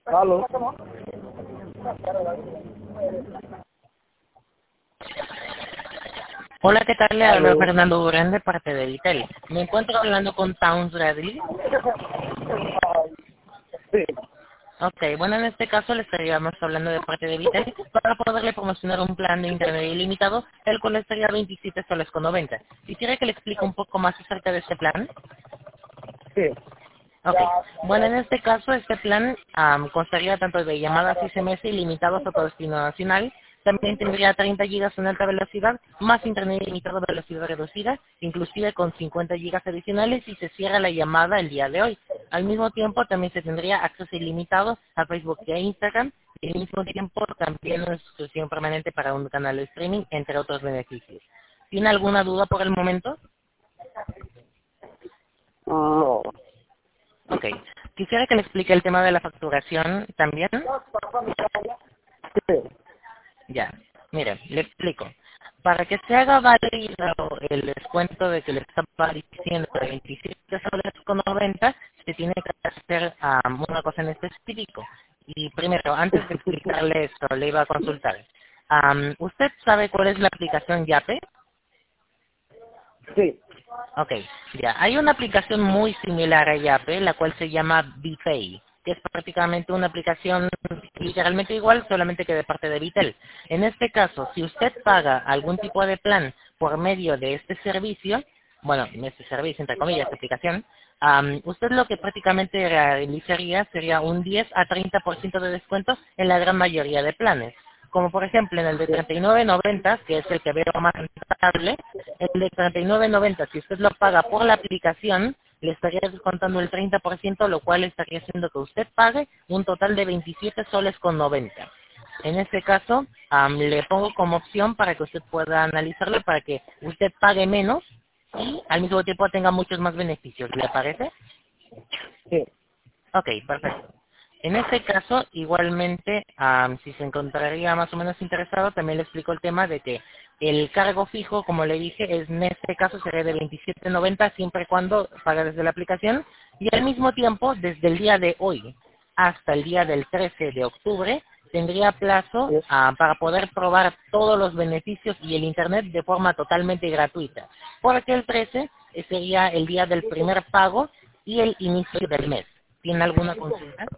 Aló. Hola, ¿qué tal? Le habla Aló. Fernando Durán de parte de Vitel. Me encuentro hablando con Towns Bradley. Sí. Ok, bueno, en este caso le estaríamos hablando de parte de Vitel para poderle promocionar un plan de internet ilimitado, el cual estaría 27 soles con 90. Quisiera que le explique un poco más acerca de este plan. Sí. Ok, bueno, en este caso este plan constaría tanto de llamadas y SMS ilimitados a todo destino nacional. También tendría 30 gigas en alta velocidad, más internet ilimitado de velocidad reducida, inclusive con 50 gigas adicionales y se cierra la llamada el día de hoy. Al mismo tiempo también se tendría acceso ilimitado a Facebook y a Instagram y al mismo tiempo también una suscripción permanente para un canal de streaming, entre otros beneficios. ¿Tiene alguna duda por el momento? No. Ok. Quisiera que le explique el tema de la facturación también. Sí. Ya. Mire, le explico. Para que se haga válido el descuento de que le estaba diciendo de 27 soles con 90, se tiene que hacer una cosa en específico. Y primero, antes de explicarle esto, le iba a consultar. ¿Usted sabe cuál es la aplicación Yape? Sí. Ok, ya. Hay una aplicación muy similar a Yape, la cual se llama BPay, que es prácticamente una aplicación literalmente igual, solamente que de parte de Vitel. En este caso, si usted paga algún tipo de plan por medio de este servicio, bueno, este servicio, entre comillas, esta aplicación, usted lo que prácticamente realizaría sería un 10 a 30% de descuento en la gran mayoría de planes. Como por ejemplo en el de 39.90, que es el que veo más rentable, el de 39.90, si usted lo paga por la aplicación, le estaría descontando el 30%, lo cual estaría haciendo que usted pague un total de 27 soles con 90. En este caso, le pongo como opción para que usted pueda analizarlo, para que usted pague menos y al mismo tiempo tenga muchos más beneficios. ¿Le parece? Sí. Ok, perfecto. En este caso, igualmente, si se encontraría más o menos interesado, también le explico el tema de que el cargo fijo, como le dije, en este caso sería de 27.90 siempre y cuando paga desde la aplicación y al mismo tiempo, desde el día de hoy hasta el día del 13 de octubre, tendría plazo Sí. para poder probar todos los beneficios y el Internet de forma totalmente gratuita. Porque el 13 sería el día del primer pago y el inicio del mes. ¿Tiene alguna consulta?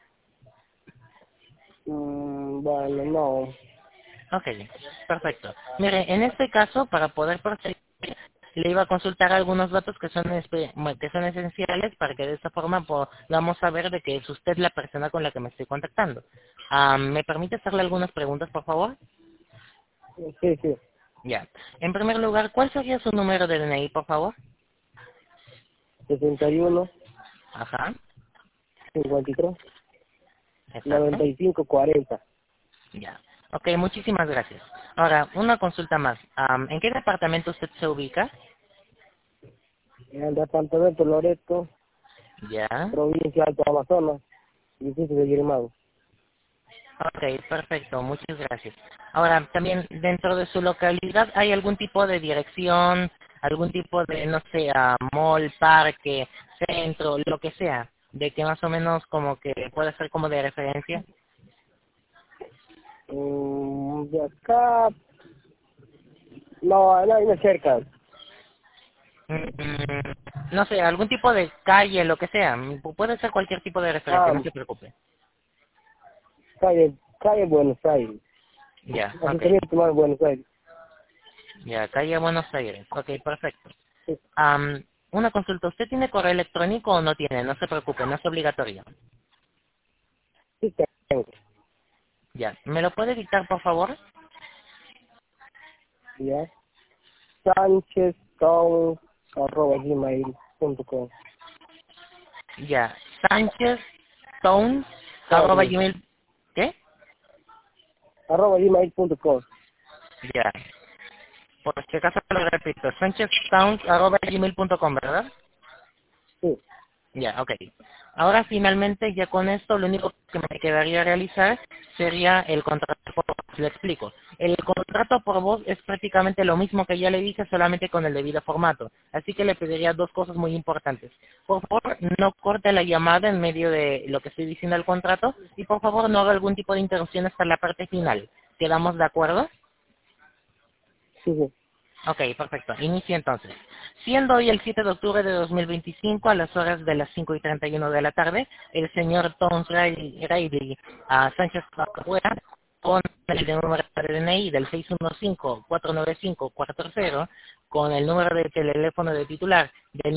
Bueno, no. Ok, perfecto. Mire, en este caso, para poder proceder, le iba a consultar algunos datos que son esenciales para que de esta forma podamos saber de que es usted la persona con la que me estoy contactando. ¿Me permite hacerle algunas preguntas, por favor? Sí, sí. Ya. En primer lugar, ¿cuál sería su número de DNI, por favor? 61, Ajá, 53, exacto. 95, 40. Ya. Ok, muchísimas gracias. Ahora, una consulta más. ¿En qué departamento usted se ubica? En el departamento Loreto, Ya. provincia de Alto Amazonas, distrito de Girimán. Ok, perfecto, muchas gracias. Ahora, también dentro de su localidad, ¿hay algún tipo de dirección, algún tipo de, no sé, mall, parque, centro, lo que sea, de que más o menos como que pueda ser como de referencia? De acá, no, no hay cerca. No sé, algún tipo de calle, lo que sea, puede ser cualquier tipo de referencia, Ah, no se preocupe. calle Buenos Aires. Ya, ok. Asentamiento más Buenos Aires. Ya, calle Buenos Aires. Ok, perfecto. Sí, Una consulta, ¿usted tiene correo electrónico o no tiene? No se preocupe, no es obligatorio. sí tengo. Ya, ¿me lo puede dictar, por favor? Ya. SánchezTown@gmail.com. Ya, Sánchez Town, No, arroba sí. gmail, ¿qué? @gmail.com. Ya, por si acaso lo repito, Sánchez Town, arroba gmail.com, ¿verdad? Sí. Ya, ok. Ahora finalmente, ya con esto, lo único que me quedaría realizar sería el contrato por Le explico. El contrato por voz es prácticamente lo mismo que ya le dije, solamente con el debido formato. Así que le pediría dos cosas muy importantes. Por favor, no corte la llamada en medio de lo que estoy diciendo del contrato y por favor no haga algún tipo de interrupción hasta la parte final. ¿Quedamos de acuerdo? Sí, sí. Ok, perfecto. Inicio entonces. Siendo hoy el 7 de octubre de 2025 a las horas de las 5:31 de la tarde, el señor Tom Riley Sánchez Capuera, con el número de DNI del 615-495-430, con el número de teléfono de titular del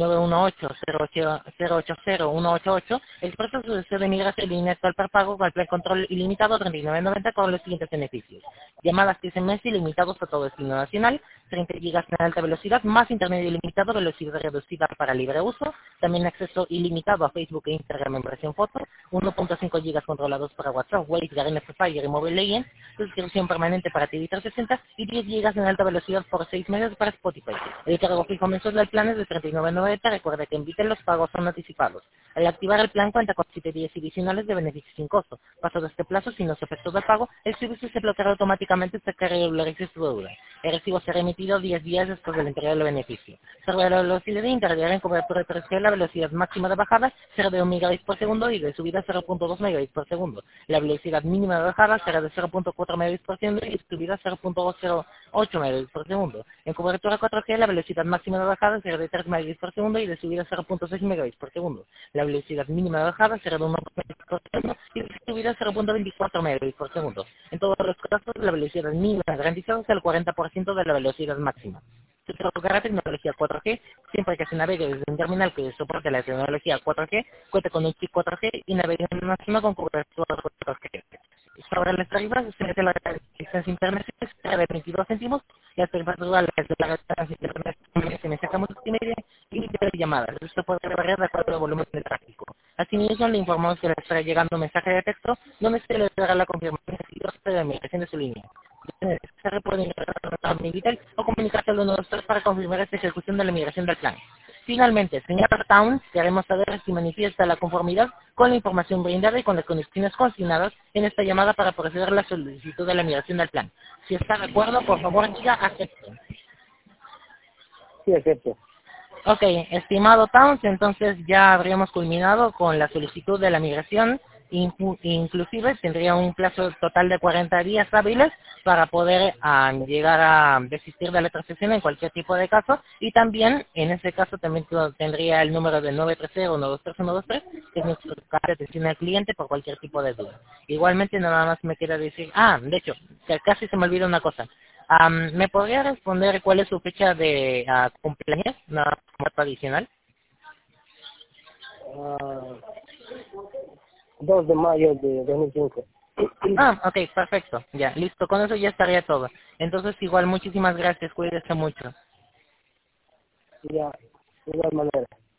918-080-188, expresa su deseo de migración de línea actual pago con el plan control ilimitado 39.90 con los siguientes beneficios: llamadas SMS ilimitados a todo destino nacional, 30 gigas de alta velocidad, más internet ilimitado, velocidad reducida para libre uso, también acceso ilimitado a Facebook e Instagram en versión foto, 1.5 gigas controlados para WhatsApp, Waze, Garena Free Fire y Mobile Legends, suscripción permanente para TV 360 y 10 gigas en alta velocidad por 6 meses para Spotify. El cargo fijo mensual del plan es de 39.90. Recuerda que en Vitel los pagos son anticipados. Al activar el plan cuenta con 7 días adicionales de beneficios sin costo. Pasado este plazo, sin los efectos del pago, el servicio se bloqueará automáticamente hasta que regularice su deuda. El recibo será emitido 10 días después de la entrega del beneficio. Sobre la velocidad de internet en cobertura de 3G, la velocidad máxima de bajada será de 1 megabits por segundo y de subida 0.2 megabits por segundo. La velocidad mínima de bajada será de 0.4 megabits por segundo y de subida 0.208 megabits por segundo. En cobertura 4G, la velocidad máxima de bajada será de 3 megabits por segundo y de subida 0.6 megabits por segundo. La velocidad mínima de bajada será de 1 megabits por segundo y de subida 0.24 megabits por segundo. En todos los casos, la velocidad mínima garantizada es el 40% de la velocidad máxima. Se otorgará tecnología 4G siempre que se navegue desde un terminal que soporte la tecnología 4G, cuente con un chip 4G y navegue en una zona con cobertura 4G. Sobre las tarifas, se mete la distancia internet será de 22 céntimos, las tarifas totales de la distancia internet se me saca multimedia y de llamadas. Esto puede variar de acuerdo al volumen de tráfico. Asimismo, le informamos que le estará llegando un mensaje de texto donde se le dará la confirmación de la migración de su línea. Se puede ingresar a Vitel o comunicarse al 123 para confirmar esta ejecución de la migración del plan. Finalmente, señor Town, queremos saber si manifiesta la conformidad con la información brindada y con las condiciones consignadas en esta llamada para proceder a la solicitud de la migración del plan. Si está de acuerdo, por favor, diga acepto. Sí, acepto. Ok, estimado Towns, entonces ya habríamos culminado con la solicitud de la migración. Inclusive tendría un plazo total de 40 días hábiles para poder llegar a desistir de la transacción en cualquier tipo de caso, y también en ese caso también tendría el número de 930-123-123, que es nuestro canal de atención al cliente por cualquier tipo de duda. Igualmente nada más me queda decir, de hecho, que casi se me olvida una cosa. ¿Me podría responder cuál es su fecha de cumpleaños? Nada más adicional. 2 de mayo de 2005. Ok, perfecto. Ya, listo. Con eso ya estaría todo. Entonces, igual, muchísimas gracias. Cuídese mucho. Ya, de igual manera.